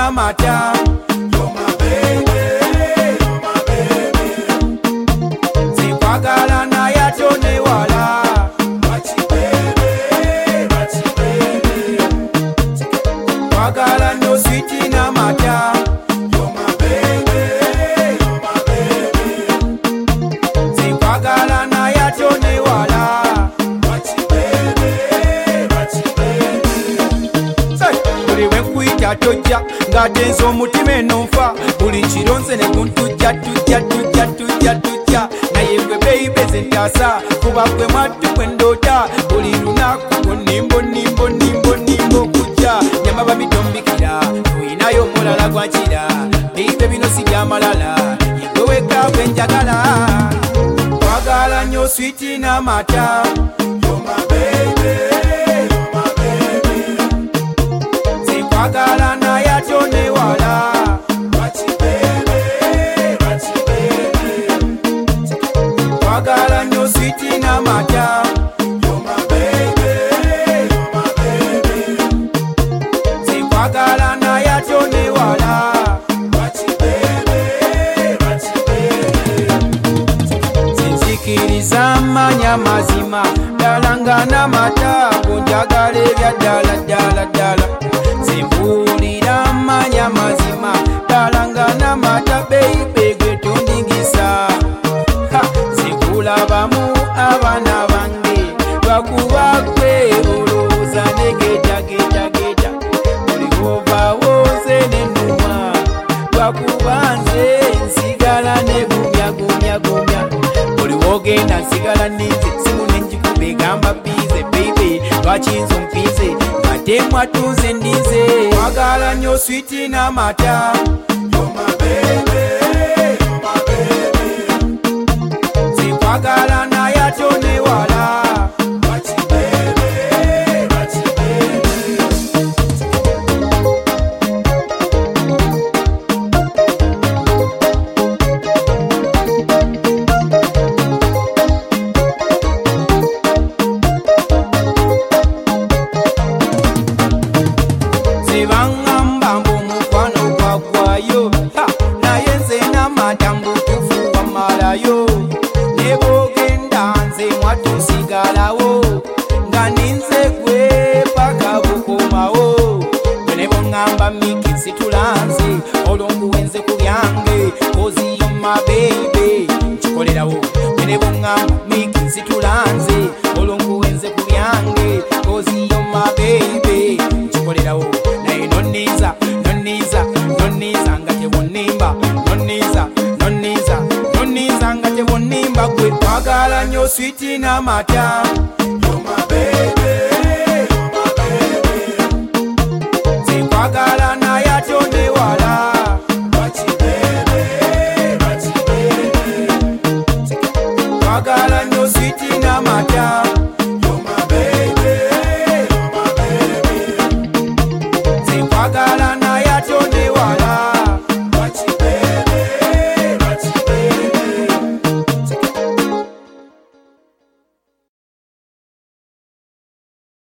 n'amata. You're my baby, you're my baby. Nkwagala naye ate onewala. Bachi baby, bachi baby. Nkwagala nnyo sweetie n'amata. You're my baby, you're my baby. Nkwagala naye ate onewala. Tojja ng'atenza omutima enonfa buli kironze ne kuntujja tujja naye gwe baby zentaasa kuba gwe mwattu gwe ndoota buli lunaku nimbo kujja nyama babitombikira tuyinayo omulala gwankira bibe bino si byamalala yegwe weka gwe njagala twagala nnyo sweetie n'amata. You're my baby. Nkwagala naye ate onewala. Bachi baby, bachi baby. Nkwagala nnyo sweetie n'amata. You're my baby, you're my baby. Nkwagala naye ate onewala. Bachi baby, bachi baby. Sinzikiriza amanya mazima ddala nga n'amata gonjagala ebya ddala. Zimbulira amanya mazima ddala nga n'amata baby gwe tondingisa. Zikulabamu abaana bange lwakuba gwe olowooza negeta. Buli wovaawoze n'ennuma lwakuba nze nsigala negumya. Buli wogenda nsigala nninze simu nenjikuba egamba bize baby lwaki nze ompize temwatuze ndize. Nkwagala nnyo sweetie n'amata. You're my baby, you're my baby. Nkwagala naye ate onewala. Bachi baby, bachi baby. Zibangamba mbukwano gwagwayo naye nze n'amata mbutufu wamalayo. Ne bwogenda nze mwattu nsigalawo nga ninze gwe paka bukomawo. Gwe ne bw'oŋŋamba miki nsitulanze olwo nkuwenze ku byange kozi yo my baby nkikolerawo. Gwe ne bw'oŋŋamba miki nsitulanze olwo nkuwenze ku byange kozi yo my baby nkikolerawo. Naye noniza nga tewonnimba. Noniza nga tewonnimba gwe twagala nnyo sweetie n'amata.